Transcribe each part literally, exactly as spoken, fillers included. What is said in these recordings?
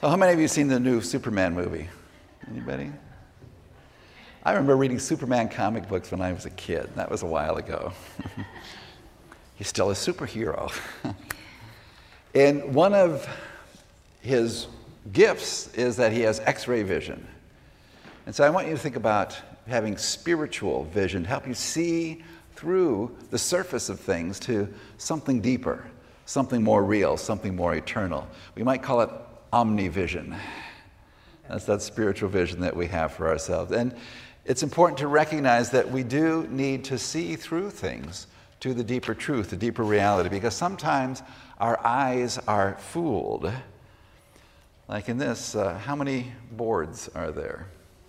So how many of you seen the new Superman movie? Anybody? I remember reading Superman comic books when I was a kid. That was a while ago. He's still a superhero. And one of his gifts is that he has X-ray vision. And so I want you to think about having spiritual vision to help you see through the surface of things to something deeper, something more real, something more eternal. We might call it omnivision. That's that spiritual vision that we have for ourselves. And it's important to recognize that we do need to see through things to the deeper truth, the deeper reality, because sometimes our eyes are fooled. Like in this, uh, how many boards are there?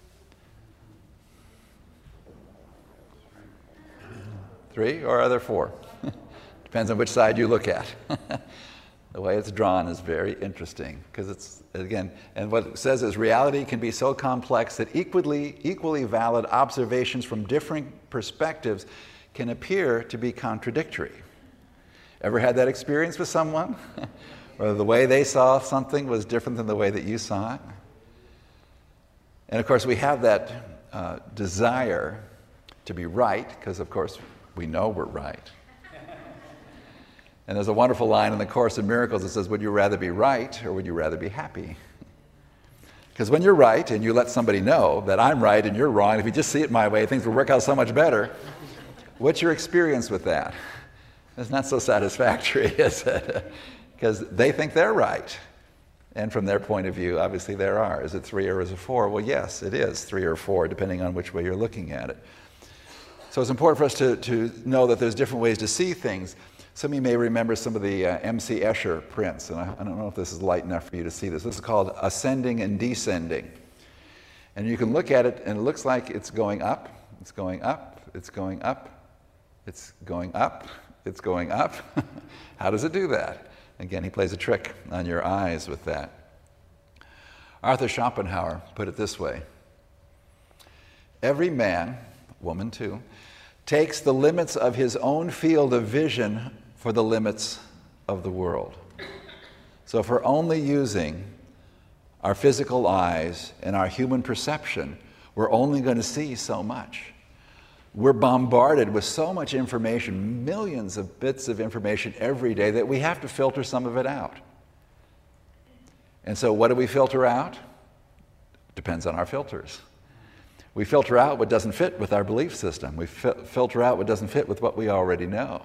Three, or are there four? Depends on which side you look at. The way it's drawn is very interesting because it's, again, and what it says is reality can be so complex that equally, equally valid observations from different perspectives can appear to be contradictory. Ever had that experience with someone? Or the way they saw something was different than the way that you saw it? And of course, we have that uh, desire to be right because, of course, we know we're right. And there's a wonderful line in the Course in Miracles that says, would you rather be right or would you rather be happy? Because when you're right and you let somebody know that I'm right and you're wrong, if you just see it my way, things will work out so much better. What's your experience with that? It's not so satisfactory, is it? Because they think they're right. And from their point of view, obviously there are. Is it three or is it four? Well, yes, it is three or four, depending on which way you're looking at it. So it's important for us to, to know that there's different ways to see things. Some of you may remember some of the uh, M C Escher prints, and I, I don't know if this is light enough for you to see this. This is called Ascending and Descending. And you can look at it, and it looks like it's going up, it's going up, it's going up, it's going up, it's going up. How does it do that? Again, he plays a trick on your eyes with that. Arthur Schopenhauer put it this way. Every man, woman too, takes the limits of his own field of vision for the limits of the world. So if we're only using our physical eyes and our human perception, we're only going to see so much. We're bombarded with so much information, millions of bits of information every day, that we have to filter some of it out. And so what do we filter out? Depends on our filters. We filter out what doesn't fit with our belief system. We fi- filter out what doesn't fit with what we already know.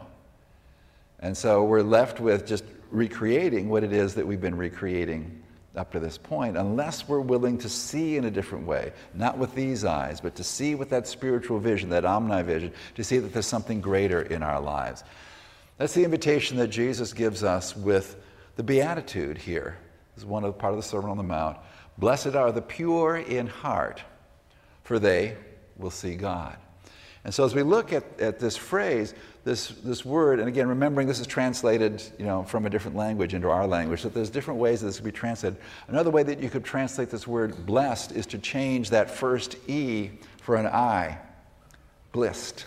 And so we're left with just recreating what it is that we've been recreating up to this point, unless we're willing to see in a different way, not with these eyes, but to see with that spiritual vision, that omnivision, to see that there's something greater in our lives. That's the invitation that Jesus gives us with the Beatitude here. This is one of the part of the Sermon on the Mount. Blessed are the pure in heart, for they will see God. And so as we look at, at this phrase, this, this word, and again, remembering this is translated, you know, from a different language into our language, that there's different ways that this could be translated. Another way that you could translate this word blessed is to change that first E for an I. Blissed.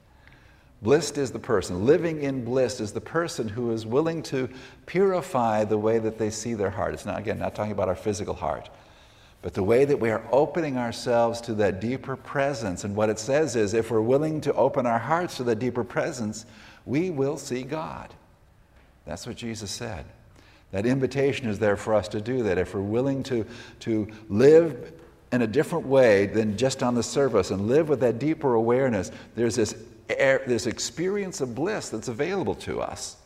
Blissed is the person. Living in bliss is the person who is willing to purify the way that they see their heart. It's not, again, not talking about our physical heart, but the way that we are opening ourselves to that deeper presence. And what it says is, if we're willing to open our hearts to that deeper presence, we will see God. That's what Jesus said. That invitation is there for us to do that. If we're willing to, to live in a different way than just on the surface and live with that deeper awareness, there's this, air, this experience of bliss that's available to us.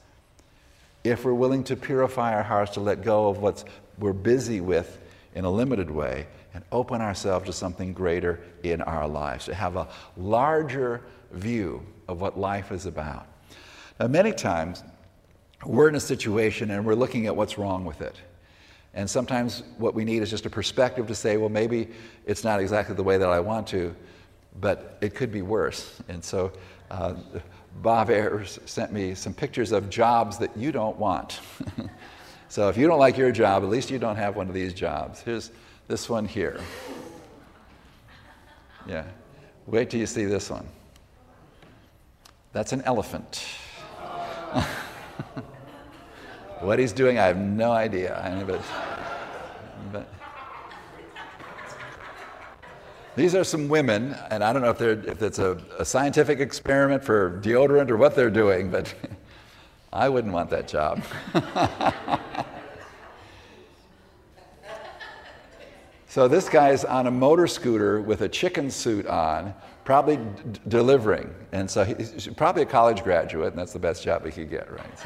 If we're willing to purify our hearts, to let go of what we're busy with in a limited way and open ourselves to something greater in our lives, to have a larger view of what life is about. Now, many times we're in a situation and we're looking at what's wrong with it. And sometimes what we need is just a perspective to say, well, maybe it's not exactly the way that I want to, but it could be worse. And so uh, Bob Ayers sent me some pictures of jobs that you don't want. So if you don't like your job, at least you don't have one of these jobs. Here's this one here. Yeah. Wait till you see this one. That's an elephant. What he's doing, I have no idea. I mean, but But these are some women, and I don't know if, they're, if it's a, a scientific experiment for deodorant or what they're doing, but I wouldn't want that job. So this guy's on a motor scooter with a chicken suit on, probably d- delivering. And so he's probably a college graduate, and that's the best job he could get, right? So,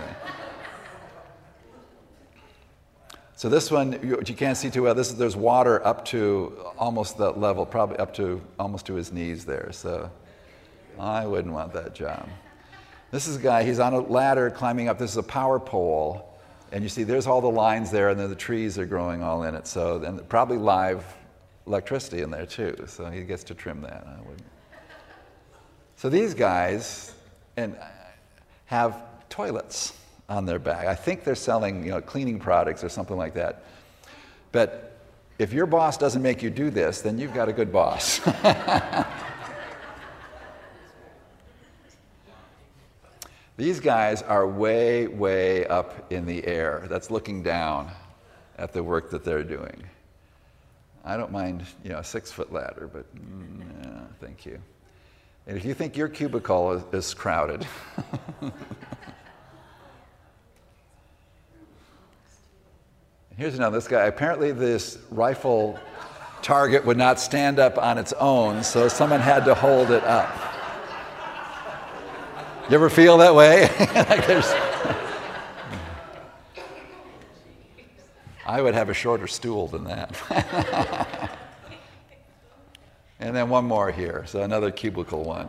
so this one, you, you can't see too well. This is, there's water up to almost that level, probably up to almost to his knees there. So I wouldn't want that job. This is a guy, he's on a ladder climbing up. This is a power pole. And you see there's all the lines there, and then the trees are growing all in it. So then probably live electricity in there too. So he gets to trim that. I wouldn't. So these guys and have toilets on their back. I think they're selling, you know, cleaning products or something like that. But if your boss doesn't make you do this, then you've got a good boss. These guys are way, way up in the air. That's looking down at the work that they're doing. I don't mind, you know, a six-foot ladder, but mm, yeah, thank you. And if you think your cubicle is, is crowded, here's another. This guy. Apparently, this rifle target would not stand up on its own, so someone had to hold it up. You ever feel that way? Like there's, I would have a shorter stool than that. And then one more here, so another cubicle one.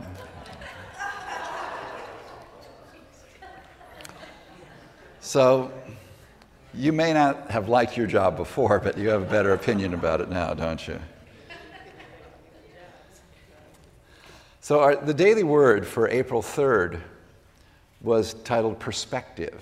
So you may not have liked your job before, but you have a better opinion about it now, don't you? So our, the daily word for April third was titled Perspective.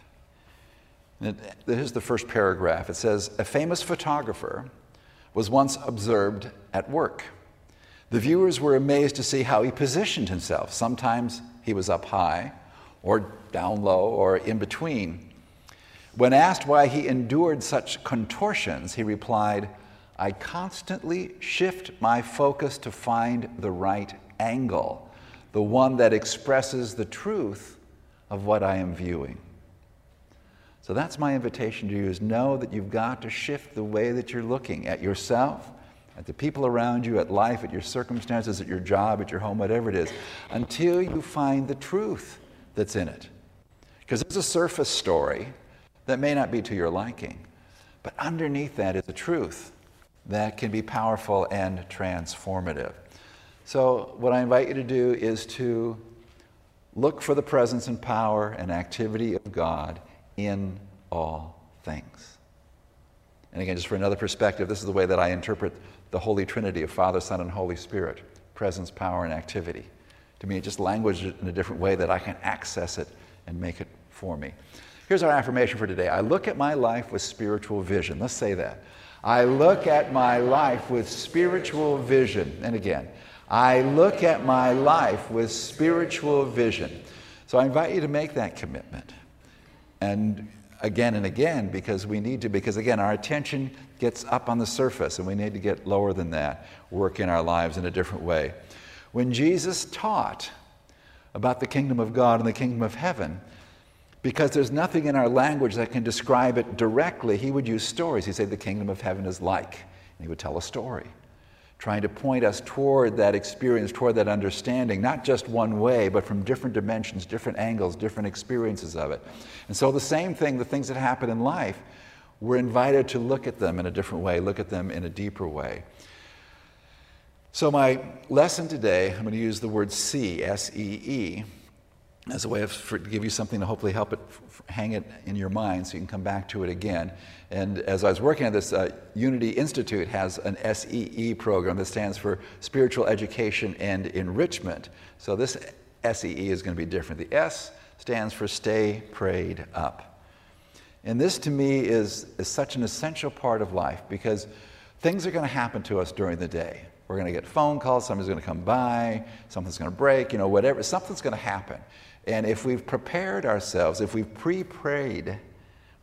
And it, here's the first paragraph. It says, a famous photographer was once observed at work. The viewers were amazed to see how he positioned himself. Sometimes he was up high, or down low, or in between. When asked why he endured such contortions, he replied, I constantly shift my focus to find the right angle, the one that expresses the truth of what I am viewing. So that's my invitation to you, is know that you've got to shift the way that you're looking at yourself, at the people around you, at life, at your circumstances, at your job, at your home, whatever it is, until you find the truth that's in it. Because it's a surface story that may not be to your liking, but underneath that is a truth that can be powerful and transformative. So what I invite you to do is to look for the presence and power and activity of God in all things. And again, just for another perspective, this is the way that I interpret the Holy Trinity of Father, Son, and Holy Spirit. Presence, power, and activity. To me, it just language it in a different way that I can access it and make it for me. Here's our affirmation for today. I look at my life with spiritual vision. Let's say that. I look at my life with spiritual vision. And again, I look at my life with spiritual vision. So I invite you to make that commitment. And again and again, because we need to, because again, our attention gets up on the surface and we need to get lower than that, work in our lives in a different way. When Jesus taught about the kingdom of God and the kingdom of heaven, because there's nothing in our language that can describe it directly, he would use stories. He'd say the kingdom of heaven is like, and he would tell a story, trying to point us toward that experience, toward that understanding, not just one way, but from different dimensions, different angles, different experiences of it. And so the same thing, the things that happen in life, we're invited to look at them in a different way, look at them in a deeper way. So my lesson today, I'm going to use the word see, S E E, as a way of for, to give you something to hopefully help it, f- hang it in your mind so you can come back to it again. And as I was working on this, uh, Unity Institute has an S E E program that stands for Spiritual Education and Enrichment. So this S E E is going to be different. The S stands for Stay Prayed Up. And this to me is, is such an essential part of life, because things are going to happen to us during the day. We're going to get phone calls, somebody's going to come by, something's going to break, you know, whatever, something's going to happen. And if we've prepared ourselves, if we've pre-prayed,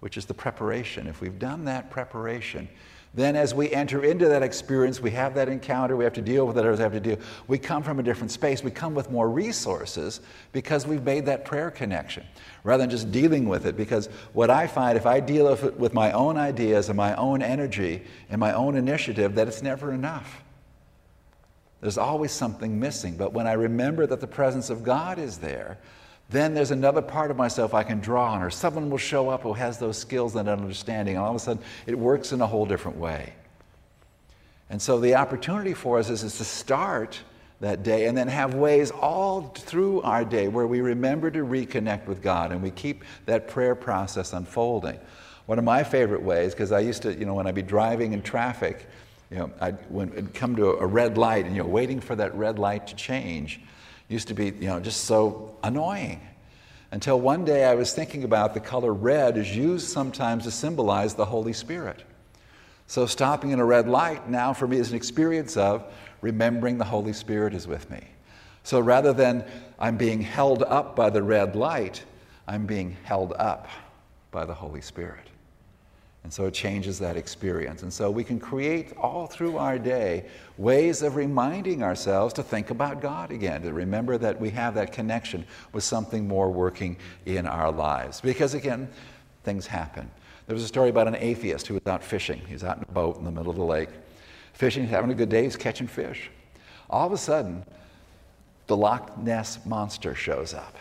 which is the preparation. If we've done that preparation, then as we enter into that experience, we have that encounter, we have to deal with it as we have to deal, we come from a different space, we come with more resources because we've made that prayer connection, rather than just dealing with it. Because what I find, if I deal with it with my own ideas and my own energy and my own initiative, that it's never enough. There's always something missing. But when I remember that the presence of God is there, then there's another part of myself I can draw on, or someone will show up who has those skills and understanding, and all of a sudden it works in a whole different way. And so the opportunity for us is, is to start that day and then have ways all through our day where we remember to reconnect with God and we keep that prayer process unfolding. One of my favorite ways, because I used to, you know, when I'd be driving in traffic, you know, I'd, when it'd come to a red light and, you know, waiting for that red light to change, used to be, you know, just so annoying. Until one day I was thinking about the color red is used sometimes to symbolize the Holy Spirit. So stopping in a red light now for me is an experience of remembering the Holy Spirit is with me. So rather than I'm being held up by the red light, I'm being held up by the Holy Spirit. And so it changes that experience. And so we can create all through our day ways of reminding ourselves to think about God again, to remember that we have that connection with something more working in our lives. Because again, things happen. There was a story about an atheist who was out fishing. He was out in a boat in the middle of the lake, fishing, having a good day, he's catching fish. All of a sudden, the Loch Ness Monster shows up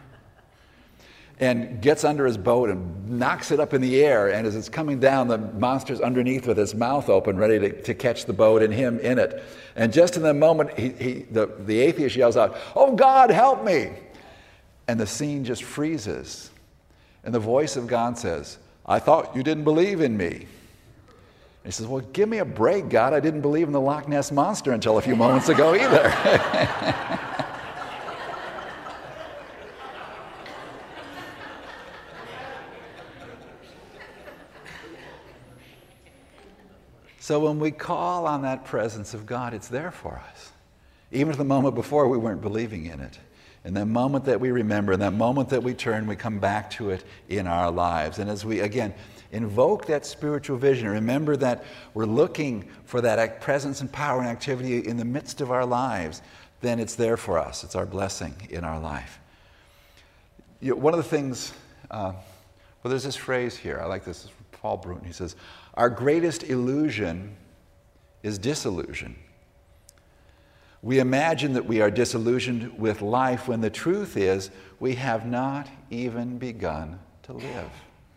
and gets under his boat and knocks it up in the air, and as it's coming down, the monster's underneath with his mouth open, ready to, to catch the boat and him in it. And just in the moment, he, he, the, the atheist yells out, "Oh God, help me!" And the scene just freezes. And the voice of God says, "I thought you didn't believe in me." And he says, "Well, give me a break, God. I didn't believe in the Loch Ness Monster until a few moments ago either." So when we call on that presence of God, it's there for us. Even at the moment before, we weren't believing in it. In that moment that we remember, in that moment that we turn, we come back to it in our lives. And as we, again, invoke that spiritual vision, remember that we're looking for that presence and power and activity in the midst of our lives, then it's there for us. It's our blessing in our life. You know, one of the things, uh, well, there's this phrase here. I like this. It's from Paul Bruton. He says, "Our greatest illusion is disillusion. We imagine that we are disillusioned with life when the truth is we have not even begun to live."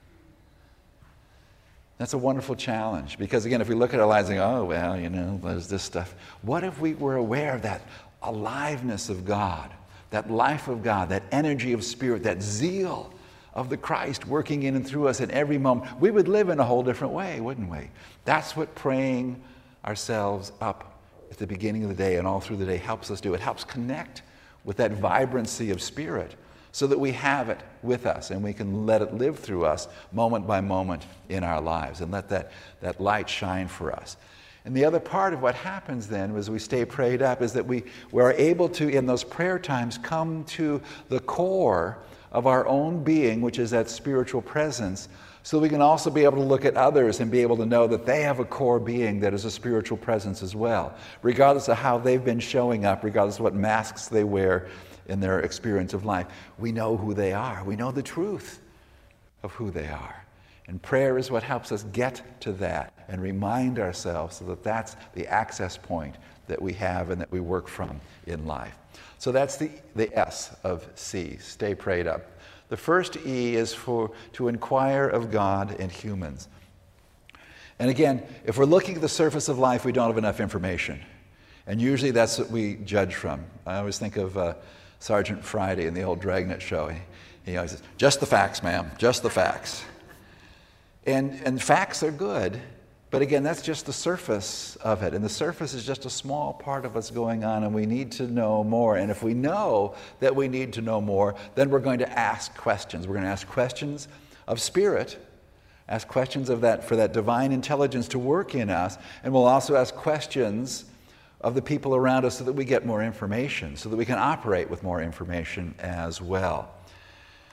That's a wonderful challenge because, again, if we look at our lives and go, "Oh, well, you know, there's this stuff." What if we were aware of that aliveness of God, that life of God, that energy of spirit, that zeal of the Christ working in and through us in every moment? We would live in a whole different way, wouldn't we? That's what praying ourselves up at the beginning of the day and all through the day helps us do. It helps connect with that vibrancy of spirit so that we have it with us and we can let it live through us moment by moment in our lives and let that, that light shine for us. And the other part of what happens then as we stay prayed up is that we, we're able to, in those prayer times, come to the core of our own being, which is that spiritual presence, so we can also be able to look at others and be able to know that they have a core being that is a spiritual presence as well, regardless of how they've been showing up, regardless of what masks they wear in their experience of life. We know who they are. We know the truth of who they are. And prayer is what helps us get to that and remind ourselves so that that's the access point that we have and that we work from in life. So that's the, the S of C, stay prayed up. The first E is for to inquire of God and humans. And again, if we're looking at the surface of life, we don't have enough information. And usually that's what we judge from. I always think of uh, Sergeant Friday in the old Dragnet show. He, he always says, "Just the facts, ma'am, just the facts." And, and facts are good, but again, that's just the surface of it. And the surface is just a small part of what's going on, and we need to know more. And if we know that we need to know more, then we're going to ask questions. We're going to ask questions of spirit, ask questions of that for that divine intelligence to work in us, and we'll also ask questions of the people around us so that we get more information, so that we can operate with more information as well.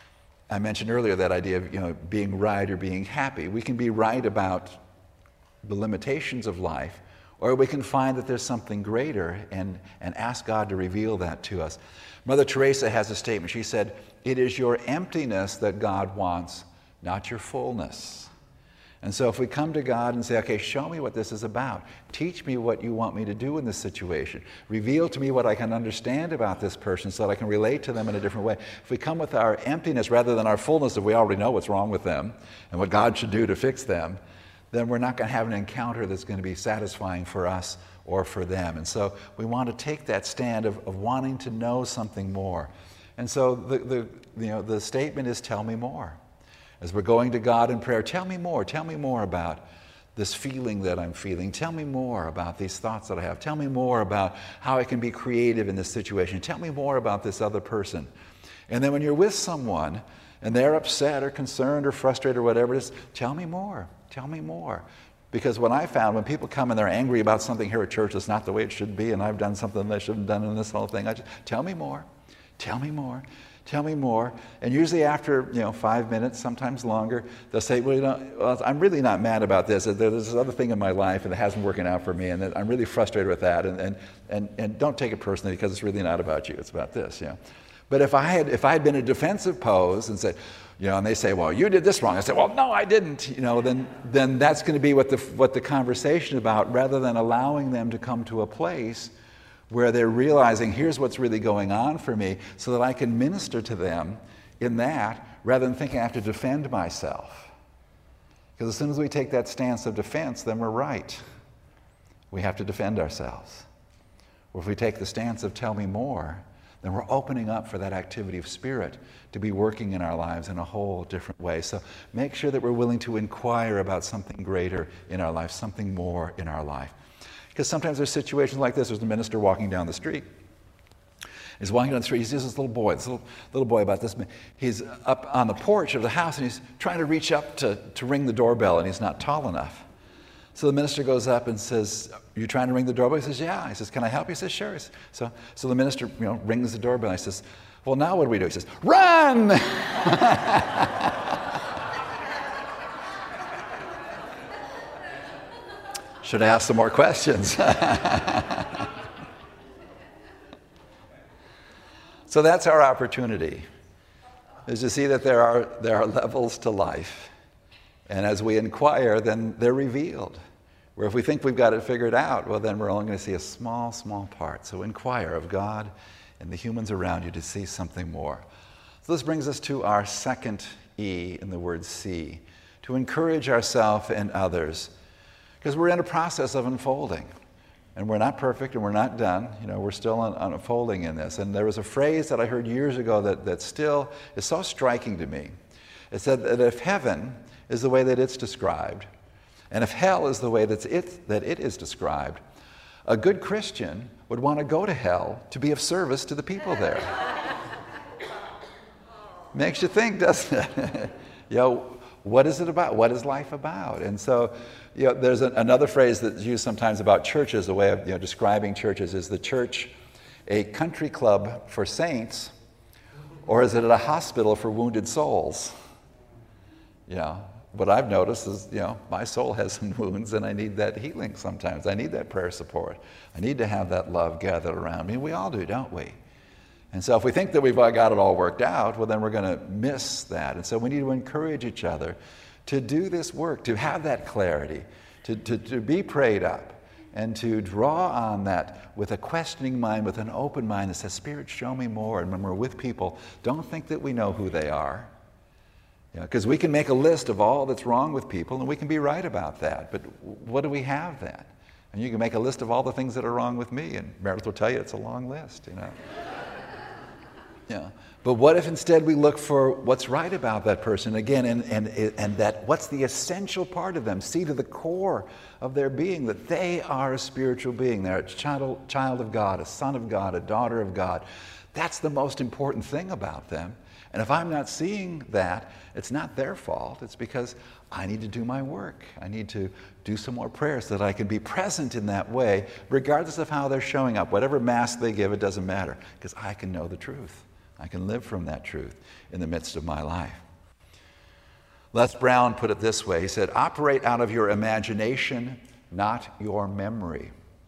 I mentioned earlier that idea of, you know, being right or being happy. We can be right about the limitations of life, or we can find that there's something greater and, and ask God to reveal that to us. Mother Teresa has a statement. She said, "It is your emptiness that God wants, not your fullness." And so if we come to God and say, okay, show me what this is about. Teach me what you want me to do in this situation. Reveal to me what I can understand about this person so that I can relate to them in a different way. If we come with our emptiness rather than our fullness, if we already know what's wrong with them and what God should do to fix them, then we're not going to have an encounter that's going to be satisfying for us or for them. And so we want to take that stand of, of wanting to know something more. And so the, the, you know, the statement is, tell me more. As we're going to God in prayer, tell me more. Tell me more about this feeling that I'm feeling. Tell me more about these thoughts that I have. Tell me more about how I can be creative in this situation. Tell me more about this other person. And then when you're with someone and they're upset or concerned or frustrated or whatever it is, tell me more. Tell me more. Because what I found, when people come and they're angry about something here at church that's not the way it should be, and I've done something that I shouldn't have done in this whole thing, I just, tell me more. Tell me more. Tell me more. And usually after, you know, five minutes, sometimes longer, they'll say, well, you know, well, I'm really not mad about this. There's this other thing in my life and it hasn't working out for me, and I'm really frustrated with that. And, and, and, and don't take it personally, because it's really not about you. It's about this, you know. But if I had if I had been in a defensive pose and said, you know, and they say, well, you did this wrong. I say, well, no, I didn't. You know, then then that's going to be what the what the conversation about, rather than allowing them to come to a place where they're realizing, here's what's really going on for me, so that I can minister to them in that, rather than thinking I have to defend myself. Because as soon as we take that stance of defense, then we're right. We have to defend ourselves. Or if we take the stance of tell me more, then we're opening up for that activity of spirit to be working in our lives in a whole different way. So make sure that we're willing to inquire about something greater in our life, something more in our life. Because sometimes there's situations like this. There's a minister walking down the street. He's walking down the street. He sees this little boy, this little, little boy about this. He's up on the porch of the house, and he's trying to reach up to, to ring the doorbell, and he's not tall enough. So the minister goes up and says, are you trying to ring the doorbell? He says, yeah. He says, can I help you? He says, sure. So, so the minister, you know, rings the doorbell. He says, well, now what do we do? He says, run! Should I ask some more questions? So that's our opportunity, is to see that there are, there are levels to life. And as we inquire, then they're revealed. Where if we think we've got it figured out, well, then we're only going to see a small, small part. So inquire of God and the humans around you to see something more. So this brings us to our second E in the word see, to encourage ourselves and others. Because we're in a process of unfolding. And we're not perfect and we're not done. You know, we're still un- unfolding in this. And there was a phrase that I heard years ago that, that still is so striking to me. It said that if heaven is the way that it's described, and if hell is the way that's it, that it is described, a good Christian would want to go to hell to be of service to the people there. Makes you think, doesn't it? You know, what is it about? What is life about? And so, you know, there's a, another phrase that's used sometimes about churches, a way of, you know, describing churches. Is the church a country club for saints, or is it a hospital for wounded souls? You know, what I've noticed is, you know, my soul has some wounds and I need that healing sometimes. I need that prayer support. I need to have that love gathered around me. We all do, don't we? And so if we think that we've got it all worked out, well, then we're going to miss that. And so we need to encourage each other to do this work, to have that clarity, to, to, to be prayed up, and to draw on that with a questioning mind, with an open mind that says, Spirit, show me more. And when we're with people, don't think that we know who they are. Because you know, we can make a list of all that's wrong with people, and we can be right about that. But what do we have then? And you can make a list of all the things that are wrong with me, and Meredith will tell you it's a long list, you know. Yeah. But what if instead we look for what's right about that person again, and, and, and that what's the essential part of them? See to the core of their being that they are a spiritual being. They're a child, child of God, a son of God, a daughter of God. That's the most important thing about them. And if I'm not seeing that, it's not their fault. It's because I need to do my work. I need to do some more prayer so that I can be present in that way, regardless of how they're showing up. Whatever mask they give, it doesn't matter, because I can know the truth. I can live from that truth in the midst of my life. Les Brown put it this way. He said, operate out of your imagination, not your memory.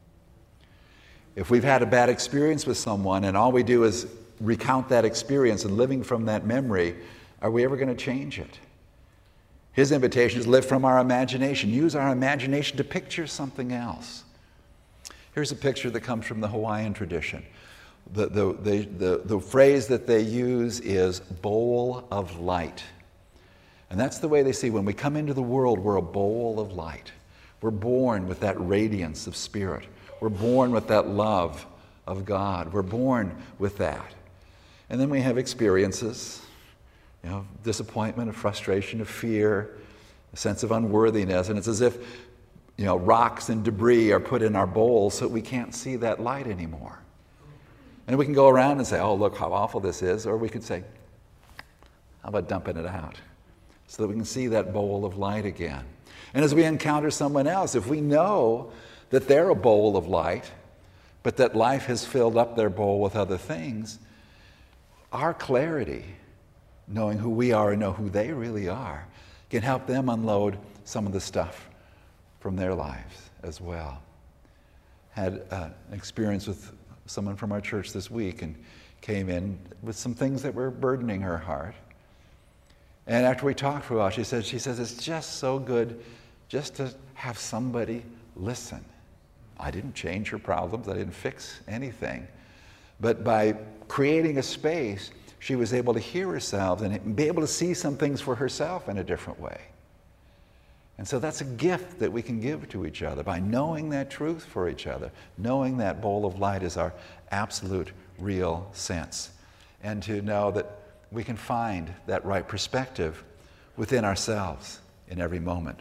If we've had a bad experience with someone and all we do is recount that experience and living from that memory, are we ever going to change it? His invitation is live from our imagination. Use our imagination to picture something else. Here's a picture that comes from the Hawaiian tradition. The, the, the, the, the phrase that they use is bowl of light. And that's the way they see when we come into the world, we're a bowl of light. We're born with that radiance of spirit. We're born with that love of God. We're born with that. And then we have experiences, you know, disappointment, of frustration, of fear, a sense of unworthiness. And it's as if, you know, rocks and debris are put in our bowl so that we can't see that light anymore. And we can go around and say, oh, look how awful this is. Or we could say, how about dumping it out so that we can see that bowl of light again. And as we encounter someone else, if we know that they're a bowl of light, but that life has filled up their bowl with other things, our clarity, knowing who we are and know who they really are, can help them unload some of the stuff from their lives as well. Had uh, an experience with someone from our church this week and came in with some things that were burdening her heart. And after we talked for a while, she said, she says, it's just so good just to have somebody listen. I didn't change her problems. I didn't fix anything. But by creating a space, she was able to hear herself and be able to see some things for herself in a different way. And so that's a gift that we can give to each other by knowing that truth for each other, knowing that bowl of light is our absolute real sense, and to know that we can find that right perspective within ourselves in every moment.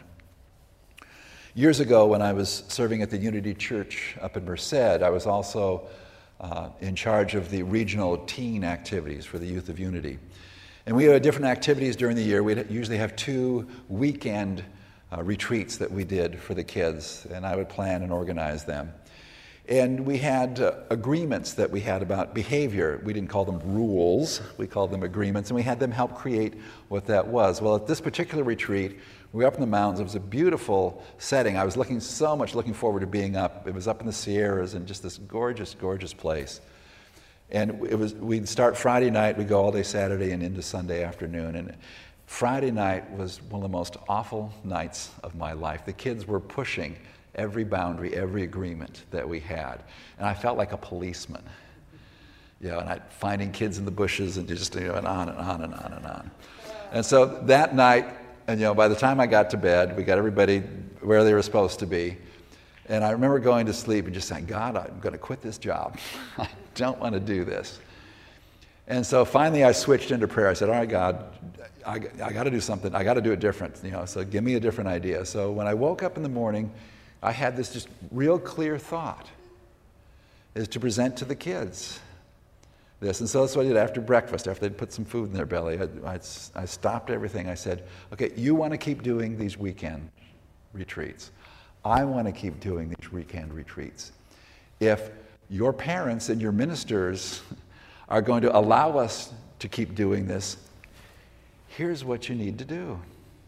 Years ago, when I was serving at the Unity Church up in Merced, I was also uh, in charge of the regional teen activities for the Youth of Unity. And we had different activities during the year. We'd usually have two weekend uh, retreats that we did for the kids, and I would plan and organize them. And we had uh, agreements that we had about behavior. We didn't call them rules, we called them agreements, and we had them help create what that was. Well, at this particular retreat, we were up in the mountains. It was a beautiful setting. I was looking so much looking forward to being up. It was up in the Sierras and just this gorgeous, gorgeous place. And it was, we'd start Friday night, we'd go all day Saturday and into Sunday afternoon. And Friday night was one of the most awful nights of my life. The kids were pushing every boundary, every agreement that we had. And I felt like a policeman. You know, and I finding kids in the bushes and just, you know, and on and on and on and on. And so that night, and you know, by the time I got to bed, we got everybody where they were supposed to be. And I remember going to sleep and just saying, God, I'm going to quit this job. I don't want to do this. And so finally I switched into prayer. I said, all right, God, I, I got to do something. I got to do it different. You know, so give me a different idea. So when I woke up in the morning, I had this just real clear thought, is to present to the kids this. And so that's what I did after breakfast, after they'd put some food in their belly. I, I, I stopped everything. I said, okay, you want to keep doing these weekend retreats. I want to keep doing these weekend retreats. If your parents and your ministers are going to allow us to keep doing this, here's what you need to do.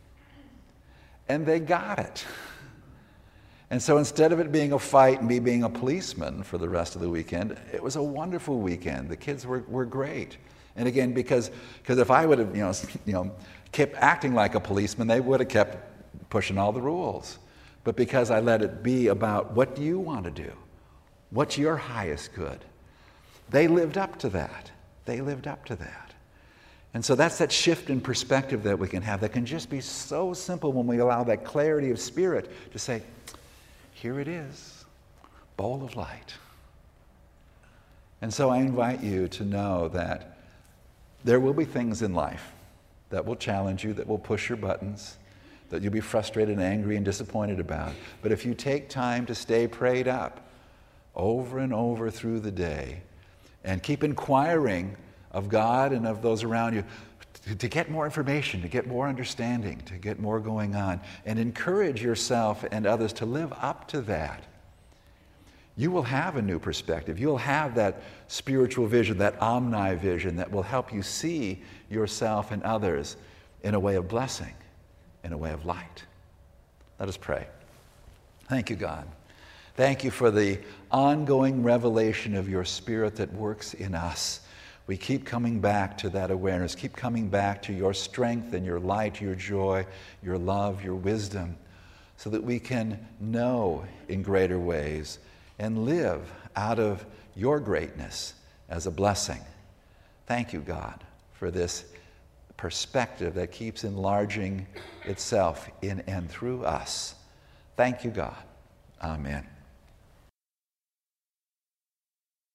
And they got it. And so instead of it being a fight and me being a policeman for the rest of the weekend, it was a wonderful weekend. The kids were, were great. And again, because because if I would have you know, you know, kept acting like a policeman, they would have kept pushing all the rules. But because I let it be about what do you want to do? What's your highest good? They lived up to that. They lived up to that. And so that's that shift in perspective that we can have that can just be so simple when we allow that clarity of spirit to say, here it is, bowl of light. And so I invite you to know that there will be things in life that will challenge you, that will push your buttons, that you'll be frustrated and angry and disappointed about. But if you take time to stay prayed up over and over through the day and keep inquiring of God and of those around you to, to get more information, to get more understanding, to get more going on, and encourage yourself and others to live up to that, you will have a new perspective. You'll have that spiritual vision, that omni-vision that will help you see yourself and others in a way of blessing, in a way of light. Let us pray. Thank you, God. Thank you for the ongoing revelation of your Spirit that works in us. We keep coming back to that awareness, keep coming back to your strength and your light, your joy, your love, your wisdom, so that we can know in greater ways and live out of your greatness as a blessing. Thank you, God, for this perspective that keeps enlarging itself in and through us. Thank you, God. Amen.